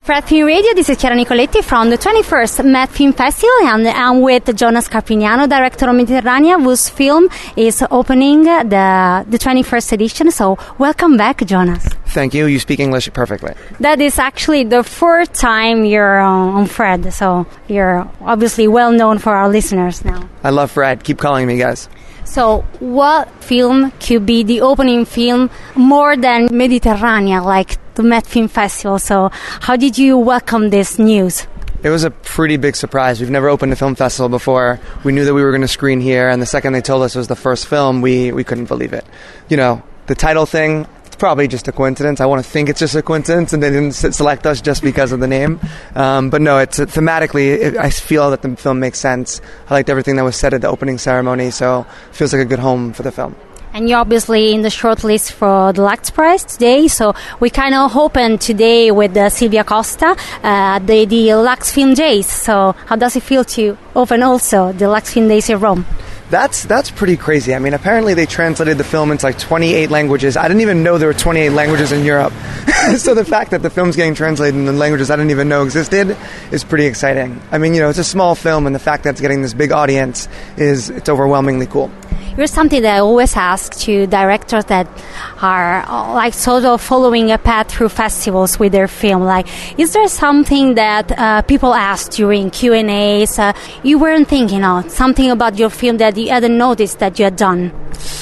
Fred Film Radio, this is Chiara Nicoletti from the 21st Met Film Festival, and I'm with Jonas Carpignano, director of Mediterranea, whose film is opening the 21st edition. So welcome back, Jonas. Thank you. You speak English perfectly. That is actually the fourth time you're on Fred, so you're obviously well known for our listeners now. I love Fred. Keep calling me, guys. So what film could be the opening film more than Mediterranea, like the Met Film Festival? So how did you welcome this news? It was a pretty big surprise. We've never opened a film festival before. We knew that we were going to screen here, and the second they told us it was the first film, we couldn't believe it. You know, the title thing, it's probably just a coincidence. I want to think it's just a coincidence, and they didn't select us just because of the name. But no, it's thematically, I feel that the film makes sense. I liked everything that was said at the opening ceremony, so it feels like a good home for the film. And you're obviously in the shortlist for the Lux Prize today, so we kind of opened today with Silvia Costa, the Lux Film Days. So how does it feel to open also the Lux Film Days in Rome? That's pretty crazy. I mean, apparently they translated the film into like 28 languages. I didn't even know there were 28 languages in Europe. So the fact that the film's getting translated in languages I didn't even know existed is pretty exciting. I mean, you know, it's a small film, and the fact that it's getting this big audience it's overwhelmingly cool. Here's something that I always ask to directors that are like sort of following a path through festivals with their film. Like, is there something that people ask during Q&As you weren't thinking of, something about your film that you hadn't noticed that you had done?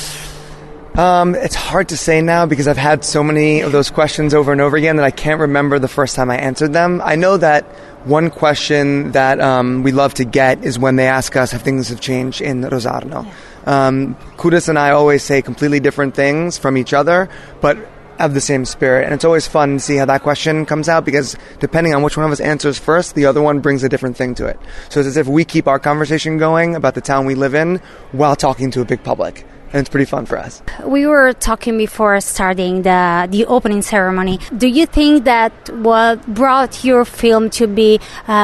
It's hard to say now because I've had so many of those questions over and over again that I can't remember the first time I answered them. I know that one question that we love to get is when they ask us if things have changed in Rosarno. Yeah. Kudus and I always say completely different things from each other, but have the same spirit. And it's always fun to see how that question comes out, because depending on which one of us answers first, the other one brings a different thing to it. So it's as if we keep our conversation going about the town we live in while talking to a big public. And it's pretty fun for us. We were talking before starting the opening ceremony. Do you think that what brought your film to be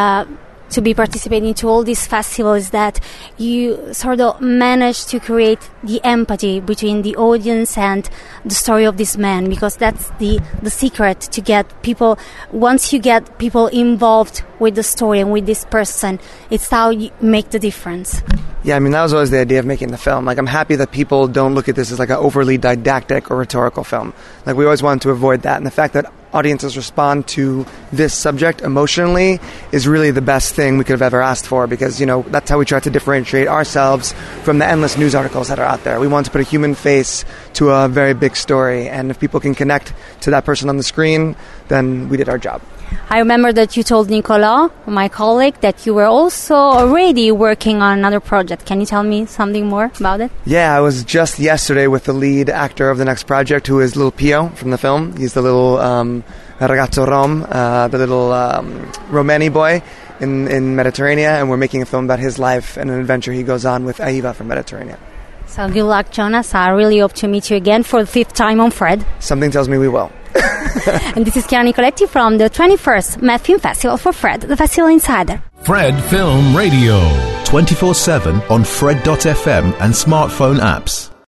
participating to all these festivals, that you sort of managed to create the empathy between the audience and the story of this man? Because that's the secret to get people. Once you get people involved with the story and with this person, it's how you make the difference. Yeah, I mean, that was always the idea of making the film. Like, I'm happy that people don't look at this as like an overly didactic or rhetorical film. Like, we always wanted to avoid that. And the fact that audiences respond to this subject emotionally is really the best thing we could have ever asked for, because, you know, that's how we try to differentiate ourselves from the endless news articles that are out there. We want to put a human face to a very big story, and if people can connect to that person on the screen, then we did our job. I remember that you told Nicolas, my colleague, that you were also already working on another project. Can you tell me something more about it? Yeah, I was just yesterday with the lead actor of the next project, who is little Pio from the film. He's the little ragazzo Rom, the little Romani boy in Mediterranean, and we're making a film about his life and an adventure he goes on with Aiva from Mediterranean. So good luck, Jonas. I really hope to meet you again for the 5th time on Fred. Something tells me we will. And this is Chiara Nicoletti from the 21st Met Film Festival for Fred, the Festival Insider. Fred Film Radio. 24/7 on Fred.fm and smartphone apps.